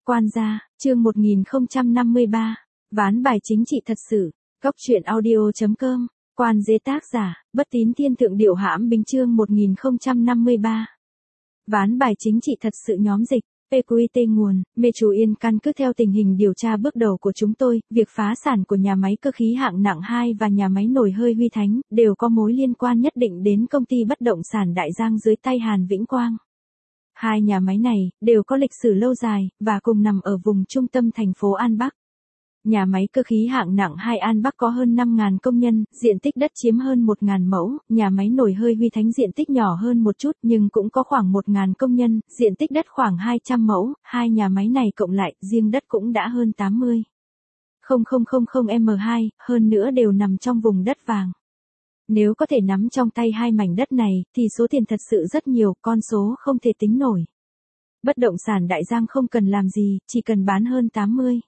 Quan gia, chương 1053. Ván bài chính trị thật sự. Góc truyện audio.com. Quan dế tác giả, Bất Tín Thiên Thượng Điệu Hãm Bính chương 1053. Ván bài chính trị thật sự nhóm dịch. PQT nguồn, Mê Chú Yên căn cứ theo tình hình điều tra bước đầu của chúng tôi, việc phá sản của nhà máy cơ khí hạng nặng 2 và nhà máy nồi hơi Huy Thánh, đều có mối liên quan nhất định đến công ty bất động sản Đại Giang dưới tay Hàn Vĩnh Quang. Hai nhà máy này, đều có lịch sử lâu dài, và cùng nằm ở vùng trung tâm thành phố An Bắc. Nhà máy cơ khí hạng nặng 2 An Bắc có hơn 5.000 công nhân, diện tích đất chiếm hơn 1.000 mẫu, nhà máy nồi hơi Huy Thánh diện tích nhỏ hơn một chút nhưng cũng có khoảng 1.000 công nhân, diện tích đất khoảng 200 mẫu, hai nhà máy này cộng lại, riêng đất cũng đã hơn 80.000 m², hơn nữa đều nằm trong vùng đất vàng. Nếu có thể nắm trong tay hai mảnh đất này, thì số tiền thật sự rất nhiều, con số không thể tính nổi. Bất động sản Đại Giang không cần làm gì, chỉ cần bán hơn 80.000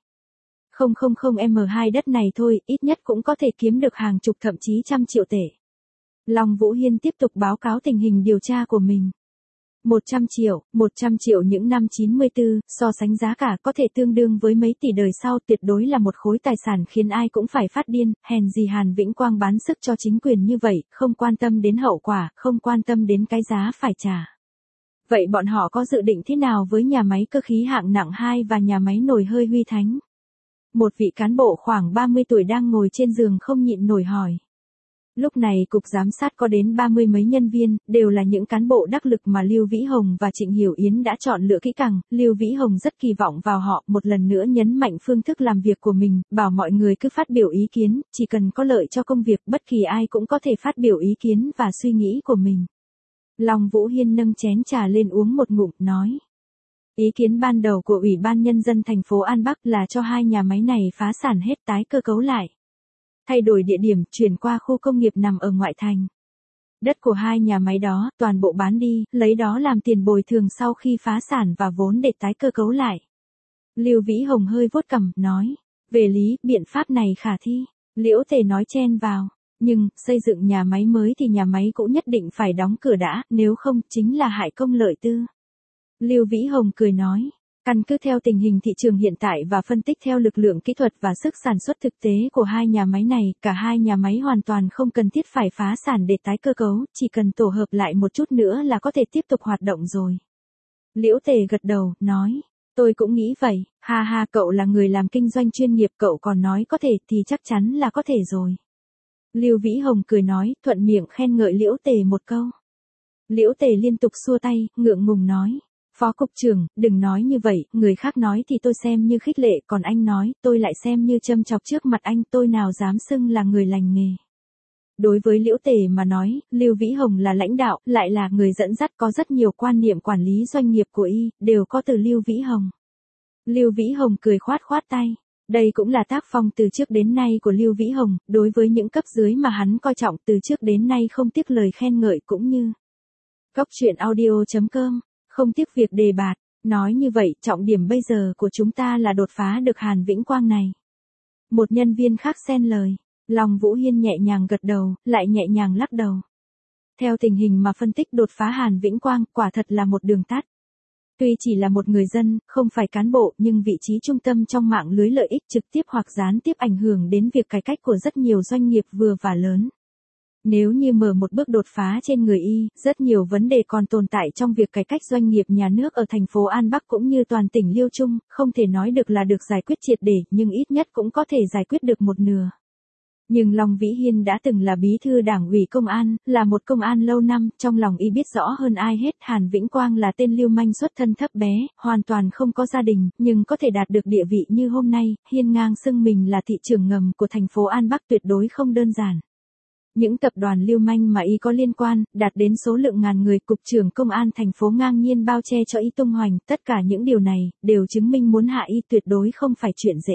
m² đất này thôi, ít nhất cũng có thể kiếm được hàng chục thậm chí trăm triệu tệ. Long Vũ Hiên tiếp tục báo cáo tình hình điều tra của mình. 100 triệu những năm 94, so sánh giá cả có thể tương đương với mấy tỷ đời sau, tuyệt đối là một khối tài sản khiến ai cũng phải phát điên, hèn gì Hàn Vĩnh Quang bán sức cho chính quyền như vậy, không quan tâm đến hậu quả, không quan tâm đến cái giá phải trả. Vậy bọn họ có dự định thế nào với nhà máy cơ khí hạng nặng 2 và nhà máy nồi hơi Huy Thánh? Một vị cán bộ khoảng 30 tuổi đang ngồi trên giường không nhịn nổi hỏi. Lúc này cục giám sát có đến 30 mấy nhân viên, đều là những cán bộ đắc lực mà Lưu Vĩ Hồng và Trịnh Hiểu Yến đã chọn lựa kỹ càng. Lưu Vĩ Hồng rất kỳ vọng vào họ, một lần nữa nhấn mạnh phương thức làm việc của mình, bảo mọi người cứ phát biểu ý kiến, chỉ cần có lợi cho công việc, bất kỳ ai cũng có thể phát biểu ý kiến và suy nghĩ của mình. Long Vũ Hiên nâng chén trà lên uống một ngụm, nói. Ý kiến ban đầu của Ủy ban Nhân dân thành phố An Bắc là cho hai nhà máy này phá sản hết, tái cơ cấu lại. Thay đổi địa điểm, chuyển qua khu công nghiệp nằm ở ngoại thành. Đất của hai nhà máy đó, toàn bộ bán đi, lấy đó làm tiền bồi thường sau khi phá sản và vốn để tái cơ cấu lại. Lưu Vĩ Hồng hơi vuốt cằm, nói. Về lý, biện pháp này khả thi. Liễu Tề nói chen vào. Nhưng, xây dựng nhà máy mới thì nhà máy cũ nhất định phải đóng cửa đã, nếu không, chính là hại công lợi tư. Lưu Vĩ Hồng cười nói. Căn cứ theo tình hình thị trường hiện tại và phân tích theo lực lượng kỹ thuật và sức sản xuất thực tế của hai nhà máy này, cả hai nhà máy hoàn toàn không cần thiết phải phá sản để tái cơ cấu, chỉ cần tổ hợp lại một chút nữa là có thể tiếp tục hoạt động rồi. Liễu Tề gật đầu, nói. Tôi cũng nghĩ vậy, ha ha, cậu là người làm kinh doanh chuyên nghiệp, cậu còn nói có thể thì chắc chắn là có thể rồi. Lưu Vĩ Hồng cười nói, thuận miệng khen ngợi Liễu Tề một câu. Liễu Tề liên tục xua tay, ngượng ngùng nói. Phó cục trưởng, đừng nói như vậy, người khác nói thì tôi xem như khích lệ, còn anh nói, tôi lại xem như châm chọc trước mặt anh, tôi nào dám xưng là người lành nghề. Đối với Liễu Tề mà nói, Lưu Vĩ Hồng là lãnh đạo, lại là người dẫn dắt, có rất nhiều quan niệm quản lý doanh nghiệp của y, đều có từ Lưu Vĩ Hồng. Lưu Vĩ Hồng cười khoát khoát tay. Đây cũng là tác phong từ trước đến nay của Lưu Vĩ Hồng, đối với những cấp dưới mà hắn coi trọng từ trước đến nay không tiếc lời khen ngợi cũng như. Góc truyện audio.com. Không tiếc việc đề bạt, nói như vậy, trọng điểm bây giờ của chúng ta là đột phá được Hàn Vĩnh Quang này. Một nhân viên khác xen lời, Long Vũ Hiên nhẹ nhàng gật đầu, lại nhẹ nhàng lắc đầu. Theo tình hình mà phân tích đột phá Hàn Vĩnh Quang, quả thật là một đường tắt. Tuy chỉ là một người dân, không phải cán bộ, nhưng vị trí trung tâm trong mạng lưới lợi ích trực tiếp hoặc gián tiếp ảnh hưởng đến việc cải cách của rất nhiều doanh nghiệp vừa và lớn. Nếu như mở một bước đột phá trên người y, rất nhiều vấn đề còn tồn tại trong việc cải cách doanh nghiệp nhà nước ở thành phố An Bắc cũng như toàn tỉnh Liêu Trung, không thể nói được là được giải quyết triệt để, nhưng ít nhất cũng có thể giải quyết được một nửa. Nhưng Long Vĩ Hiên đã từng là bí thư đảng ủy công an, là một công an lâu năm, trong lòng y biết rõ hơn ai hết, Hàn Vĩnh Quang là tên lưu manh xuất thân thấp bé, hoàn toàn không có gia đình, nhưng có thể đạt được địa vị như hôm nay, hiên ngang xưng mình là thị trưởng ngầm của thành phố An Bắc tuyệt đối không đơn giản. Những tập đoàn lưu manh mà y có liên quan, đạt đến số lượng ngàn người, cục trưởng công an thành phố ngang nhiên bao che cho y tung hoành, tất cả những điều này, đều chứng minh muốn hạ y tuyệt đối không phải chuyện dễ.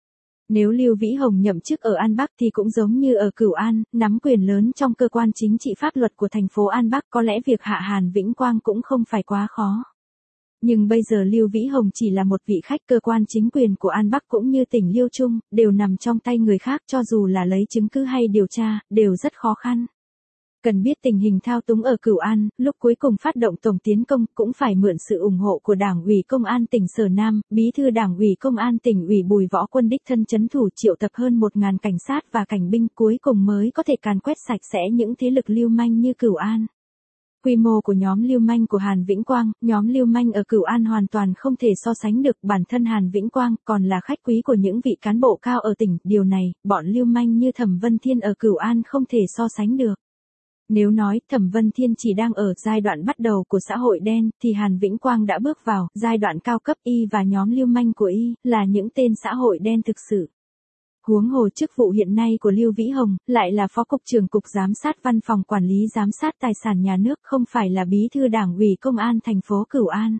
Nếu Lưu Vĩ Hồng nhậm chức ở An Bắc thì cũng giống như ở Cửu An, nắm quyền lớn trong cơ quan chính trị pháp luật của thành phố An Bắc, có lẽ việc hạ Hàn Vĩnh Quang cũng không phải quá khó. Nhưng bây giờ Lưu Vĩ Hồng chỉ là một vị khách, cơ quan chính quyền của An Bắc cũng như tỉnh Liêu Trung, đều nằm trong tay người khác, cho dù là lấy chứng cứ hay điều tra, đều rất khó khăn. Cần biết tình hình thao túng ở Cửu An, lúc cuối cùng phát động tổng tiến công cũng phải mượn sự ủng hộ của Đảng ủy Công an tỉnh Sở Nam, Bí thư Đảng ủy Công an tỉnh ủy Bùi Võ Quân đích thân trấn thủ triệu tập hơn 1.000 cảnh sát và cảnh binh cuối cùng mới có thể càn quét sạch sẽ những thế lực lưu manh như Cửu An. Quy mô của nhóm lưu manh của Hàn Vĩnh Quang, nhóm lưu manh ở Cửu An hoàn toàn không thể so sánh được, bản thân Hàn Vĩnh Quang còn là khách quý của những vị cán bộ cao ở tỉnh, điều này, bọn lưu manh như Thẩm Vân Thiên ở Cửu An không thể so sánh được. Nếu nói Thẩm Vân Thiên chỉ đang ở giai đoạn bắt đầu của xã hội đen, thì Hàn Vĩnh Quang đã bước vào giai đoạn cao cấp, y và nhóm lưu manh của y là những tên xã hội đen thực sự. Huống hồ chức vụ hiện nay của Lưu Vĩ Hồng lại là Phó Cục trưởng Cục Giám sát Văn phòng Quản lý Giám sát Tài sản Nhà nước, không phải là Bí thư Đảng ủy Công an thành phố Cửu An.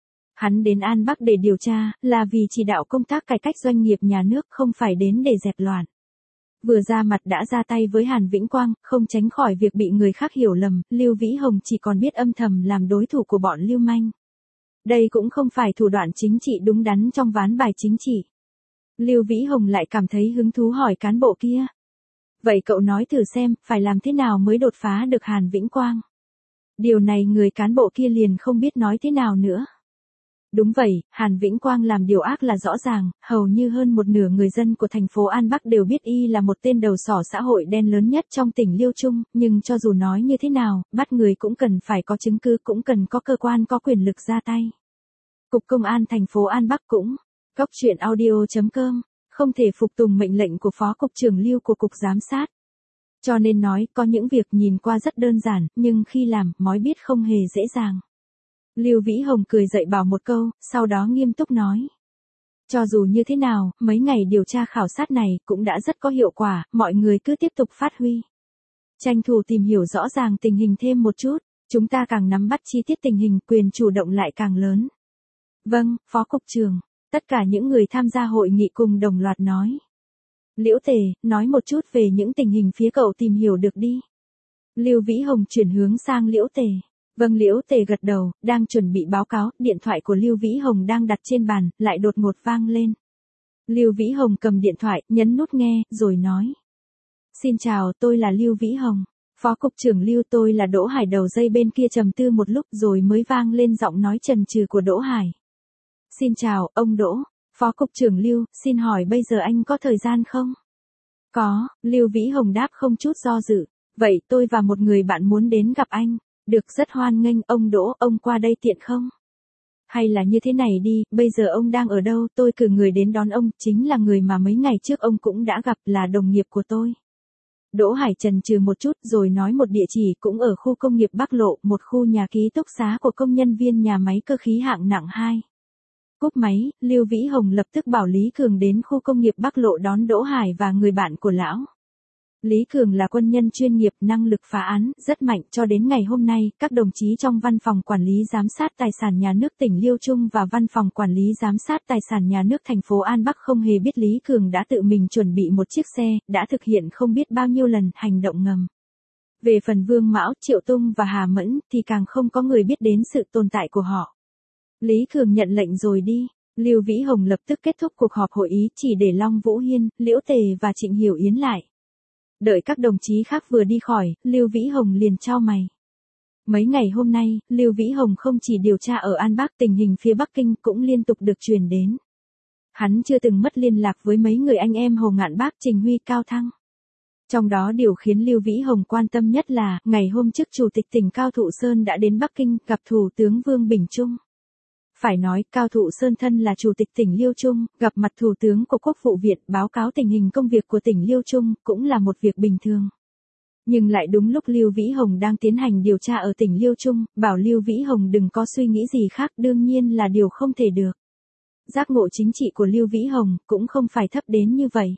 Hắn đến An Bắc để điều tra là vì chỉ đạo công tác cải cách doanh nghiệp nhà nước, không phải đến để dẹp loạn. Vừa ra mặt đã ra tay với Hàn Vĩnh Quang, không tránh khỏi việc bị người khác hiểu lầm, Lưu Vĩ Hồng chỉ còn biết âm thầm làm đối thủ của bọn lưu manh. Đây cũng không phải thủ đoạn chính trị đúng đắn trong ván bài chính trị. Lưu Vĩ Hồng lại cảm thấy hứng thú hỏi cán bộ kia. Vậy cậu nói thử xem, phải làm thế nào mới đột phá được Hàn Vĩnh Quang? Điều này người cán bộ kia liền không biết nói thế nào nữa. Đúng vậy, Hàn Vĩnh Quang làm điều ác là rõ ràng, hầu như hơn một nửa người dân của thành phố An Bắc đều biết y là một tên đầu sỏ xã hội đen lớn nhất trong tỉnh Liêu Trung, nhưng cho dù nói như thế nào, bắt người cũng cần phải có chứng cứ, cũng cần có cơ quan có quyền lực ra tay. Cục Công an thành phố An Bắc cũng, Goctruyện.audio.com, không thể phục tùng mệnh lệnh của Phó Cục trưởng Lưu của Cục Giám sát. Cho nên nói, có những việc nhìn qua rất đơn giản, nhưng khi làm, mói biết không hề dễ dàng. Lưu Vĩ Hồng cười dậy bảo một câu, sau đó nghiêm túc nói. Cho dù như thế nào, mấy ngày điều tra khảo sát này cũng đã rất có hiệu quả, mọi người cứ tiếp tục phát huy. Tranh thủ tìm hiểu rõ ràng tình hình thêm một chút, chúng ta càng nắm bắt chi tiết tình hình, quyền chủ động lại càng lớn. Vâng, Phó Cục trưởng, tất cả những người tham gia hội nghị cùng đồng loạt nói. Liễu Tề, nói một chút về những tình hình phía cậu tìm hiểu được đi. Lưu Vĩ Hồng chuyển hướng sang Liễu Tề. Vâng, Liễu Tề gật đầu, đang chuẩn bị báo cáo, điện thoại của Lưu Vĩ Hồng đang đặt trên bàn, lại đột ngột vang lên. Lưu Vĩ Hồng cầm điện thoại, nhấn nút nghe, rồi nói. Xin chào, tôi là Lưu Vĩ Hồng. Phó Cục trưởng Lưu, tôi là Đỗ Hải. Đầu dây bên kia trầm tư một lúc rồi mới vang lên giọng nói chần chừ của Đỗ Hải. Xin chào, ông Đỗ. Phó Cục trưởng Lưu, xin hỏi bây giờ anh có thời gian không? Có, Lưu Vĩ Hồng đáp không chút do dự. Vậy tôi và một người bạn muốn đến gặp anh. Được, rất hoan nghênh, ông Đỗ, ông qua đây tiện không? Hay là như thế này đi, bây giờ ông đang ở đâu, tôi cử người đến đón ông, chính là người mà mấy ngày trước ông cũng đã gặp, là đồng nghiệp của tôi. Đỗ Hải chần chừ một chút rồi nói một địa chỉ cũng ở khu công nghiệp Bắc Lộ, một khu nhà ký túc xá của công nhân viên nhà máy cơ khí hạng nặng 2. Cúp máy, Lưu Vĩ Hồng lập tức bảo Lý Cường đến khu công nghiệp Bắc Lộ đón Đỗ Hải và người bạn của lão. Lý Cường là quân nhân chuyên nghiệp, năng lực phá án rất mạnh, cho đến ngày hôm nay, các đồng chí trong Văn phòng Quản lý Giám sát Tài sản Nhà nước tỉnh Liêu Trung và Văn phòng Quản lý Giám sát Tài sản Nhà nước thành phố An Bắc không hề biết Lý Cường đã tự mình chuẩn bị một chiếc xe, đã thực hiện không biết bao nhiêu lần hành động ngầm. Về phần Vương Mão, Triệu Tung và Hà Mẫn thì càng không có người biết đến sự tồn tại của họ. Lý Cường nhận lệnh rồi đi. Lưu Vĩ Hồng lập tức kết thúc cuộc họp hội ý, chỉ để Long Vũ Hiên, Liễu Tề và Trịnh Hiểu Yến lại. Đợi các đồng chí khác vừa đi khỏi, Lưu Vĩ Hồng liền chau mày. Mấy ngày hôm nay, Lưu Vĩ Hồng không chỉ điều tra ở An Bắc, tình hình phía Bắc Kinh cũng liên tục được truyền đến. Hắn chưa từng mất liên lạc với mấy người anh em Hồ Ngạn Bác, Trình Huy, Cao Thăng. Trong đó điều khiến Lưu Vĩ Hồng quan tâm nhất là, ngày hôm trước Chủ tịch tỉnh Cao Thụ Sơn đã đến Bắc Kinh gặp Thủ tướng Vương Bình Trung. Phải nói, Cao Thụ Sơn thân là Chủ tịch tỉnh Liêu Trung, gặp mặt Thủ tướng của Quốc vụ viện báo cáo tình hình công việc của tỉnh Liêu Trung, cũng là một việc bình thường. Nhưng lại đúng lúc Lưu Vĩ Hồng đang tiến hành điều tra ở tỉnh Liêu Trung, bảo Lưu Vĩ Hồng đừng có suy nghĩ gì khác, đương nhiên là điều không thể được. Giác ngộ chính trị của Lưu Vĩ Hồng cũng không phải thấp đến như vậy.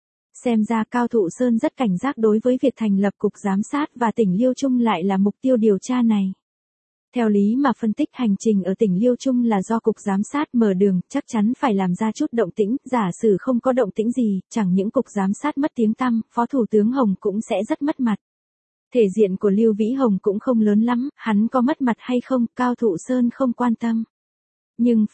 Xem ra Cao Thụ Sơn rất cảnh giác đối với việc thành lập Cục Giám sát và tỉnh Liêu Trung lại là mục tiêu điều tra này. Theo lý mà phân tích, hành trình ở tỉnh Liêu Trung là do Cục Giám sát mở đường, chắc chắn phải làm ra chút động tĩnh, giả sử không có động tĩnh gì, chẳng những Cục Giám sát mất tiếng tăm, Phó Thủ tướng Hồng cũng sẽ rất mất mặt. Thể diện của Lưu Vĩ Hồng cũng không lớn lắm, hắn có mất mặt hay không, Cao Thụ Sơn không quan tâm. Nhưng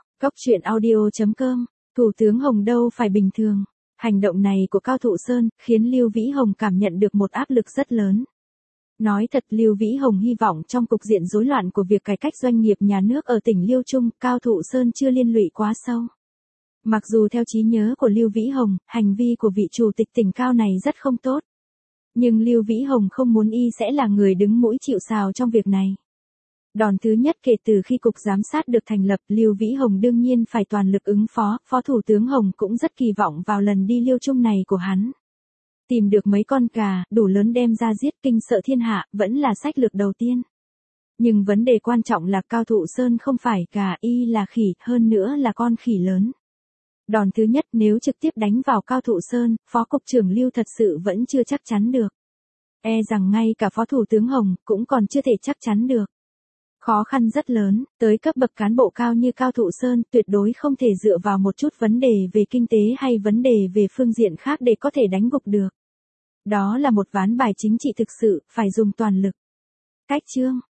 Goctruyện.audio.com, Thủ tướng Hồng đâu phải bình thường. Hành động này của Cao Thụ Sơn khiến Lưu Vĩ Hồng cảm nhận được một áp lực rất lớn. Nói thật, Lưu Vĩ Hồng hy vọng trong cục diện rối loạn của việc cải cách doanh nghiệp nhà nước ở tỉnh Liêu Trung, Cao Thụ Sơn chưa liên lụy quá sâu. Mặc dù theo trí nhớ của Lưu Vĩ Hồng, hành vi của vị chủ tịch tỉnh Cao này rất không tốt. Nhưng Lưu Vĩ Hồng không muốn y sẽ là người đứng mũi chịu sào trong việc này. Đòn thứ nhất kể từ khi cục giám sát được thành lập, Lưu Vĩ Hồng đương nhiên phải toàn lực ứng phó, Phó Thủ tướng Hồng cũng rất kỳ vọng vào lần đi Liêu Trung này của hắn. Tìm được mấy con gà, đủ lớn đem ra giết kinh sợ thiên hạ, vẫn là sách lược đầu tiên. Nhưng vấn đề quan trọng là Cao Thụ Sơn không phải gà, y là khỉ, hơn nữa là con khỉ lớn. Đòn thứ nhất nếu trực tiếp đánh vào Cao Thụ Sơn, Phó Cục trưởng Lưu thật sự vẫn chưa chắc chắn được. E rằng ngay cả Phó Thủ tướng Hồng cũng còn chưa thể chắc chắn được. Khó khăn rất lớn, tới cấp bậc cán bộ cao như Cao Thụ Sơn tuyệt đối không thể dựa vào một chút vấn đề về kinh tế hay vấn đề về phương diện khác để có thể đánh gục được. Đó là một ván bài chính trị thực sự, phải dùng toàn lực. Cách chương